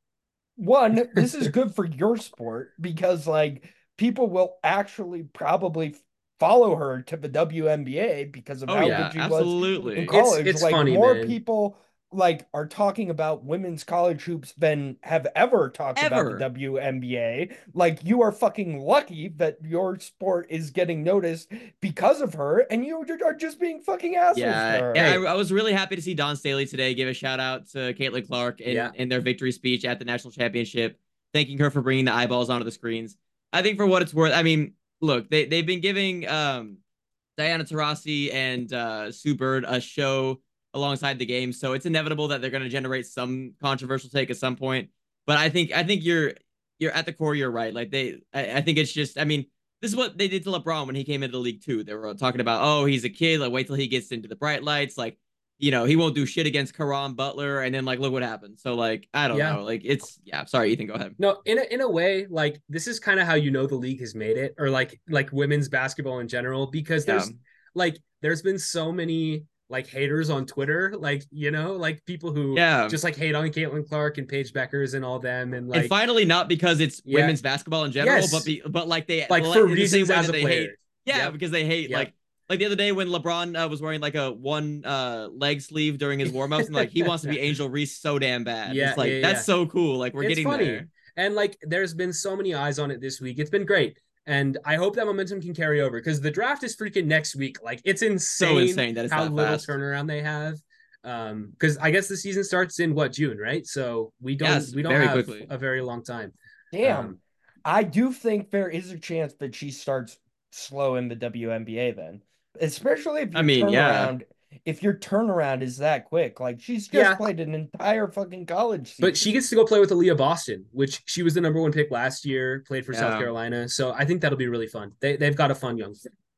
one, this is good for your sport because like people will actually probably follow her to the W N B A because of Oh how yeah, good she was absolutely. in It's- college. it's like funny, more man. people like are talking about women's college hoops than have ever talked about the Ever. W N B A. Like you are fucking lucky that your sport is getting noticed because of her, and you are just being fucking assholes to Yeah, her. and I, I was really happy to see Don Staley today give a shout out to Caitlin Clark in, Yeah. in their victory speech at the national championship, thanking her for bringing the eyeballs onto the screens. I think for what it's worth, I mean, look, they, they've been giving um, Diana Taurasi and uh, Sue Bird a show alongside the game, so it's inevitable that they're going to generate some controversial take at some point. But I think I think you're you're at the core, you're right. Like they, I, I think it's just, I mean, this is what they did to LeBron when he came into the league too. They were talking about, oh, he's a kid. Like, wait till he gets into the bright lights. Like, you know, he won't do shit against Karan Butler. And then, like, look what happened. So, like, I don't Yeah. know. Like, it's yeah. Sorry, Ethan. Go ahead. No, in a, in a way, like this is kind of how you know the league has made it, or like like women's basketball in general, because Yeah. there's like there's been so many like haters on Twitter, like you know, like people who Yeah. just like hate on Caitlin Clark and Paige Beckers and all them, and like and finally, not because it's Yeah. women's basketball in general, Yes. but be, but like they like in for the same reasons way as that a they player. hate. Yeah, Yep. because they hate Yep. like like the other day when LeBron uh, was wearing like a one uh leg sleeve during his warmups, and like he wants to be Angel Reese so damn bad. Yeah, it's like yeah, that's yeah. so cool. Like we're It's getting funny. there. And like there's been so many eyes on it this week. It's been great. And I hope that momentum can carry over because the draft is freaking next week. Like it's insane, So insane that it's how that little fast. turnaround they have. Um, because I guess the season starts in what, June, right? So we don't Yes, we don't very have quickly. a very long time. Damn. Um, I do think there is a chance that she starts slow in the W N B A then. Especially if your I mean, yeah. turnaround if your turnaround is that quick. Like she's just Yeah. played an entire fucking college season. But she gets to go play with Aaliyah Boston, which she was the number one pick last year, played for South Yeah. Carolina. So I think that'll be really fun. They they've got a fun young.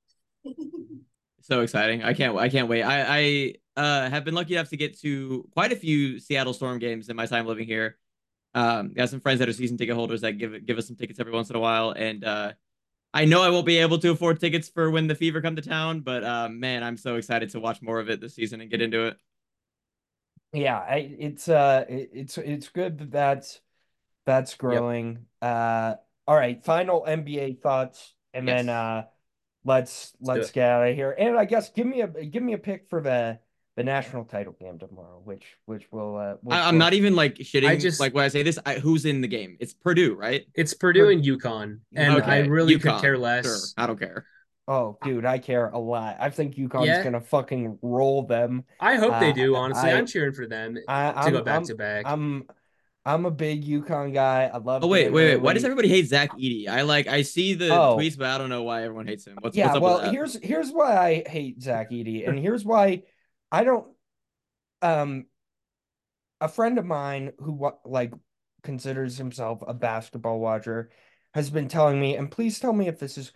So exciting. I can't I can't wait. I I uh have been lucky enough to get to quite a few Seattle Storm games in my time living here. Um got some friends that are season ticket holders that give give us some tickets every once in a while, and uh I know I won't be able to afford tickets for when the Fever come to town, but uh man, I'm so excited to watch more of it this season and get into it. Yeah, I, it's uh, it, it's it's good that that's that's Yep. growing. Uh, all right, final N B A thoughts, and then Yes. uh, let's Let's do let's it. get out of here. And I guess give me a give me a pick for the the national title game tomorrow, which which will uh I, which I'm not will even like I shitting. just Like when I say this, I, who's in the game? It's Purdue, right? it's Purdue for and UConn, and I UConn. Okay, really could care UConn. Sure, less. I don't care. Oh, dude, I care a lot. I think UConn's Yeah, gonna fucking roll them. I hope they Uh, do. Honestly, I'm I cheering for them I to I'm go back I'm to back. I'm I'm a big UConn guy. I Oh love wait, Dan wait, wait. Why does Hurley. everybody hate Zach Edey? I like I see the Oh, tweets, but I don't know why everyone hates him. What's what's yeah, up with well, that? here's here's why I hate Zach Edey, and here's why I don't um a friend of mine who wa- like considers himself a basketball watcher has been telling me, and please tell me if this is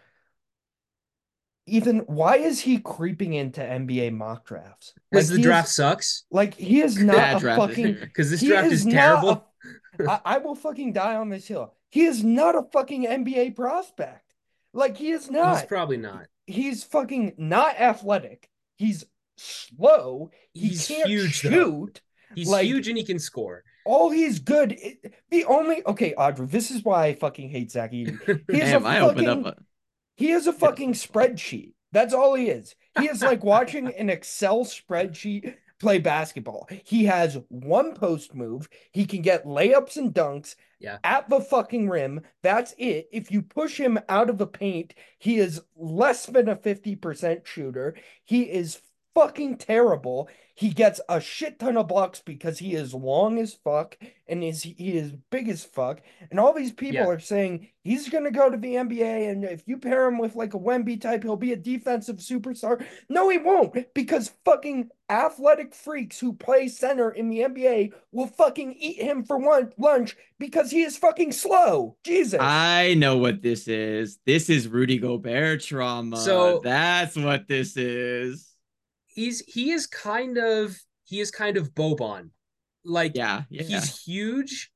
Ethan, why is he creeping into N B A mock drafts? Because Like the he is draft sucks. like he is not Bad a draft this fucking year. Because this he draft is is not terrible. a I, I will fucking die on this hill. He is not a fucking N B A prospect. Like he is He's not. probably not. He's fucking not athletic. He's slow. He He's can't huge though. shoot. He's Like huge and he can score. all he's good. It, the only okay, Audrey. This is why I fucking hate Zach Edey. He is a Damn, I opened up fucking a he is a yes, fucking let's go. spreadsheet. That's all he is. He is like watching an Excel spreadsheet play basketball. He has one post move. He can get layups and dunks Yeah. at the fucking rim. That's it. If you push him out of the paint, he is less than a fifty percent shooter. He is fucking terrible. He gets a shit ton of blocks because he is long as fuck and is he is big as fuck. And all these people Yeah. are saying he's going to go to the N B A. And if you pair him with like a Wemby type, he'll be a defensive superstar. No, he won't, because fucking athletic freaks who play center in the N B A will fucking eat him for one lunch because he is fucking slow. Jesus. I know what this is. This is Rudy Gobert trauma. So That's what this is. he's he is kind of he is kind of Boban. Like Yeah, yeah. he's huge,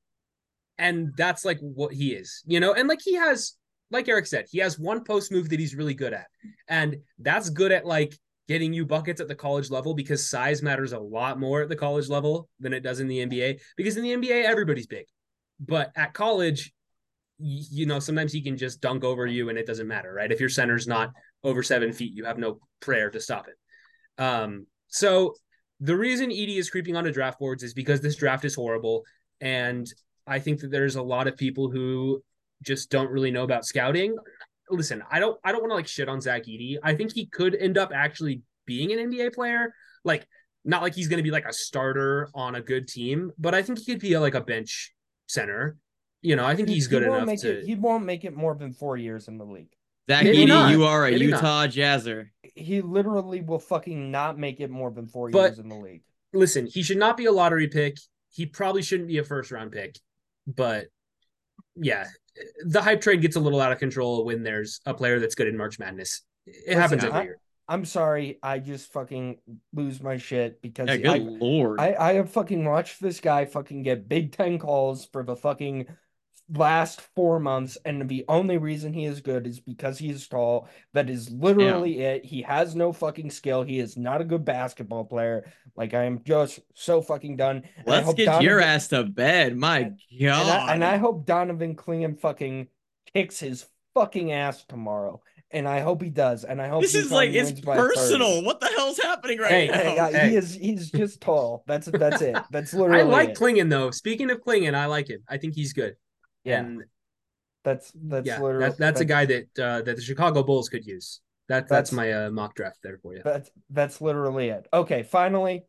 and that's like what he is, you know. And like he has, like Eric said, he has one post move that he's really good at, and that's good at like getting you buckets at the college level because size matters a lot more at the college level than it does in the N B A. Because in the N B A, everybody's big, but at college, you know, sometimes he can just dunk over you and it doesn't matter, right? If your center's not over seven feet, you have no prayer to stop it. Um, so the reason Edey is creeping onto draft boards is because this draft is horrible. And I think that there's a lot of people who just don't really know about scouting. Listen, I don't I don't want to like shit on Zach Edey. I think he could end up actually being an N B A player. Like, not like he's gonna be like a starter on a good team, but I think he could be a, like a bench center. You know, I think He, he's he good won't enough make it. to He won't make it more than four years in the league. Zach He maybe Edey, not. you literally, are a Maybe not. Utah Jazzer. he literally will fucking not make it more than four But years in the league. listen, he should not be a lottery pick. He probably shouldn't be a first round pick. But yeah, the hype train gets a little out of control when there's a player that's good in March Madness. It Listen, happens every I, year. I'm sorry. I just fucking lose my shit because Yeah, good I, lord. I, I have fucking watched this guy fucking get Big Ten calls for the fucking last four months, and the only reason he is good is because he is tall. That is Damn. literally it. He has no fucking skill. He is not a good basketball player. Like I am just so fucking done. And I Let's hope get your Donovan ass to bed. My and, and I and I God. hope Donovan Clean fucking kicks his fucking ass tomorrow. And I hope he does. And I hope This is like UConn it's wins by thirty. personal. What the hell's happening right Hey, Hey, now? uh, he hey. is he's just tall. That's that's it. That's I literally like it. Klingon though. Speaking of Klingon, I like him. I think he's good. Yeah. And That's that's yeah, literally that, that's a that's guy that uh, that the Chicago Bulls could use. That that's that's my uh, mock draft there for you. that's that's literally it. Okay, finally,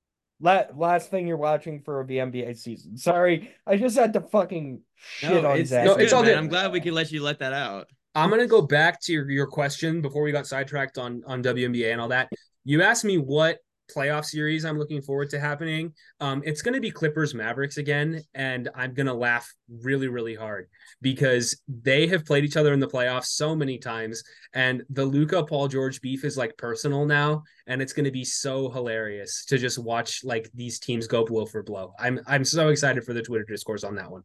la last thing you're watching for the N B A season. Sorry, I just had to fucking shit No, on it's Zach it's No, it's good, all man. good. I'm glad we could let you let that out. I'm gonna go back to your, your question before we got sidetracked on on W N B A and all that. You asked me what playoff series I'm looking forward to happening. Um, it's gonna be Clippers Mavericks again, and I'm gonna laugh really really hard because they have played each other in the playoffs so many times, and the Luka Paul George beef is like personal now, and it's gonna be so hilarious to just watch like these teams go blow for blow. I'm I'm so excited for the Twitter discourse on that one.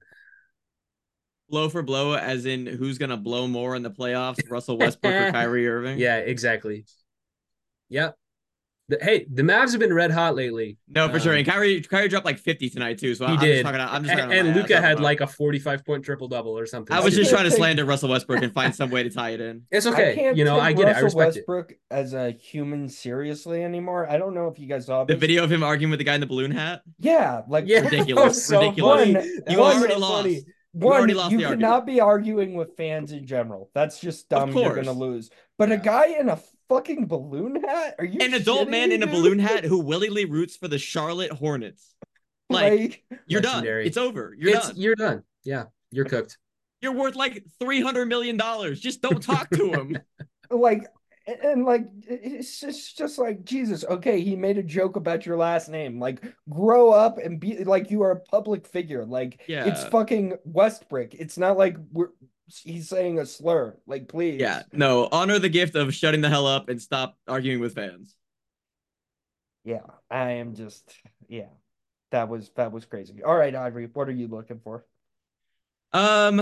Blow for blow, as in who's gonna blow more in the playoffs, Russell Westbrook or Kyrie Irving? Yeah, exactly. Yep. The, hey, the Mavs have been red hot lately. No, for um, sure. And Kyrie, Kyrie dropped like fifty tonight too. So He I'm did. just talking. I'm just and, talking. and Luka had about. like a forty-five point triple double or something. I was I just can't trying to take- slander Russell Westbrook and find some way to tie it in. It's I okay. can't You know, take I get Russell it. I respect Westbrook as a human seriously anymore. I don't know if you guys saw The this. video of him arguing with the guy in the balloon hat. Yeah, like it. Yeah, Ridiculous, that was so ridiculous. funny. One- That You was already so lost. funny. You One, already lost you the argument. cannot be arguing with fans in general. That's just dumb. Of You're gonna course. lose. But Yeah. a guy in a fucking balloon hat? Are you An adult shitting man me, in a dude? balloon hat who willingly roots for the Charlotte Hornets. Like, Like, you're Legendary. done. It's over. You're It's done. you're done. Yeah, you're cooked. You're worth like three hundred million dollars. Just don't talk to him. like, and like, it's just, just like Jesus. Okay, he made a joke about your last name. Like, grow up and be like you are a public figure. Like, Yeah. it's fucking Westbrook. It's not like we're he's saying a slur. Like, please. Yeah. No, honor the gift of shutting the hell up and stop arguing with fans. Yeah, I am just yeah. That was that was crazy. All right, Ivory, what are you looking for? Um,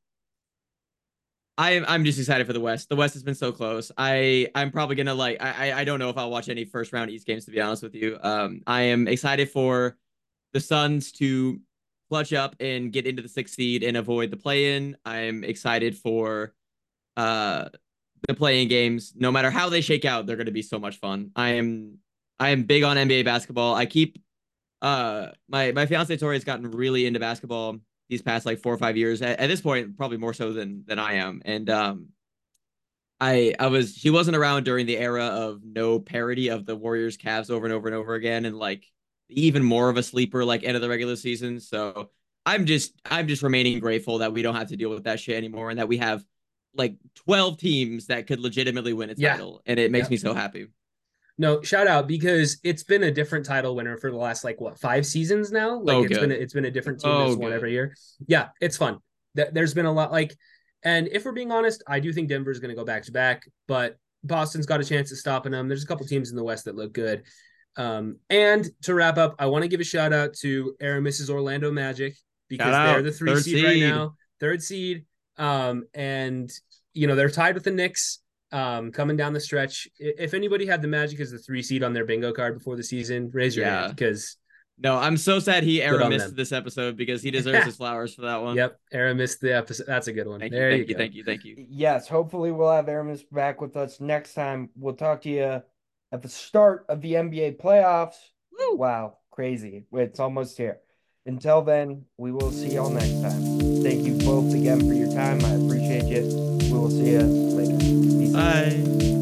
I I'm just excited for the West. The West has been so close. I I'm probably gonna like I I don't know if I'll watch any first round East games to be honest with you. Um, I am excited for the Suns to clutch up and get into the sixth seed and avoid the play-in. I'm excited for uh the play-in games. No matter how they shake out, they're gonna be so much fun. I am I am big on N B A basketball. I keep uh my my fiance Tori has gotten really into basketball these past like four or five years. At, at this point, probably more so than than I am. And um, I I was she wasn't around during the era of no parody of the Warriors Cavs over and over and over again, and like even more of a sleeper like end of the regular season. So I'm just I'm just remaining grateful that we don't have to deal with that shit anymore, and that we have like twelve teams that could legitimately win a Yeah. title, and it makes Yep. me so happy. No, shout out because it's been a different title winner for the last like what five seasons now. Like Oh, it's good. been a, it's been a different team Oh, that's won good. every year. Yeah, it's fun. Th- There's been a lot like, and if we're being honest, I do think Denver's going to go back to back, but Boston's got a chance at stopping them. There's a couple teams in the West that look good. Um, and to wrap up, I want to give a shout out to Aramis's Orlando Magic because Shout they're out. the three Third seed, right seed. now, third seed. Um, and you know they're tied with the Knicks. Um, coming down the stretch, if anybody had the Magic as the three seed on their bingo card before the season, raise your Yeah. hand because No, I'm so sad he Good ever on missed them. this episode because he deserves his flowers for that one. yep, Aaron missed the episode. That's a good one. Thank you, there thank you you, go. thank you, thank you. Yes, hopefully we'll have Aramis back with us next time. We'll talk to you at the start of the N B A playoffs. Woo. Wow, crazy. It's almost here. Until then, we will see y'all next time. Thank you both again for your time. I appreciate you. We will see you later. Peace out. Bye.